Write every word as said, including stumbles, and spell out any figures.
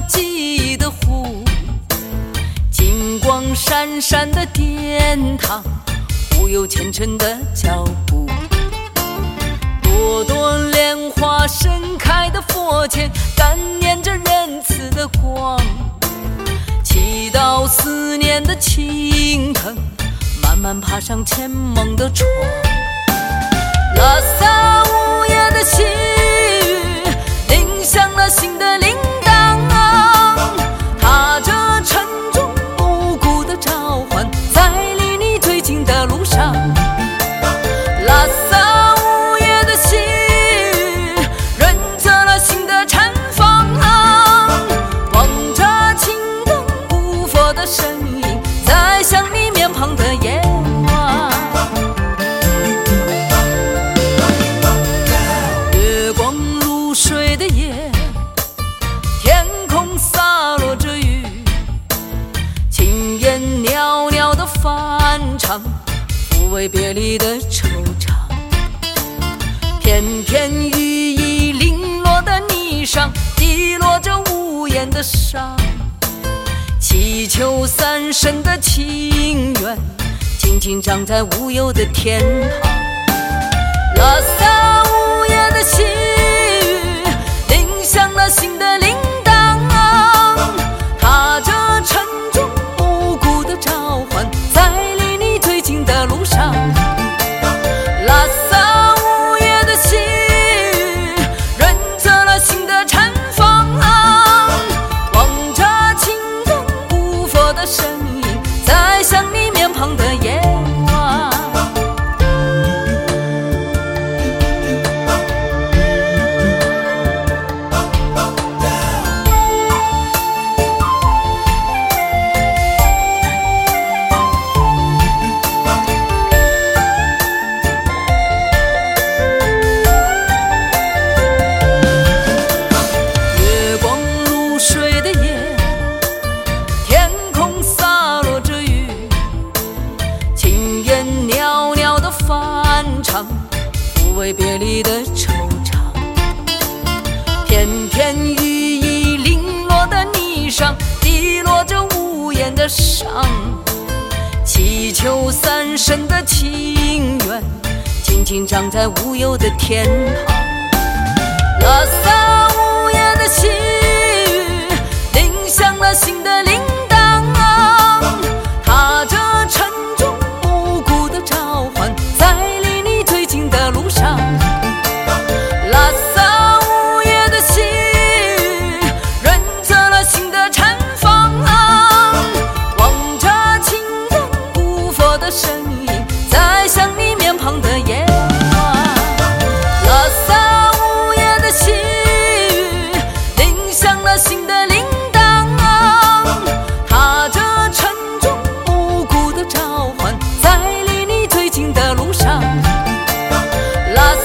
记忆的湖，金光闪闪的殿堂，忽悠前尘的脚步。朵朵莲花盛开的佛前，感念着仁慈的光。祈祷思念的青藤，慢慢爬上前梦的窗。拉萨午夜的细雨，铃响了心的铃铛，踏着沉重无辜的召唤，在离你最近的路上。拉萨午夜的细雨，润泽了心的禅房，望着青灯古佛的身影，在想你面庞的夜晚。月光如水的夜，天空洒落着雨，轻烟袅袅的翻唱，抚慰别离的惆怅。片片羽翼零落的霓裳，滴落着无言的伤。祈求三生的情缘，静静长在无忧的天堂。拉萨午夜的细雨，铃响了心的铃铛，踏着沉重无辜的召唤，在离你最近的路上。拉萨午夜的细雨，润泽了心的禅房，望着青灯古佛的身影，在想你面庞的夜晚。月光如水的夜，天空洒落着雨，轻烟袅袅的翻唱，抚慰别离的惆怅。片片羽翼零落的霓裳，滴落着无言的伤。祈求三生的情缘，静静长在无忧的天堂。拉萨午夜的细雨，铃响了心的铃铛，踏着沉重无辜的召唤，在离你最近的路上。拉萨午夜的细雨，润泽了心的禅房，望着青灯古佛的身影，在想你面庞的夜晚。拉萨午夜的细雨，铃响了心的铃铛，踏着沉重无辜的召唤，在离你最近的路上。拉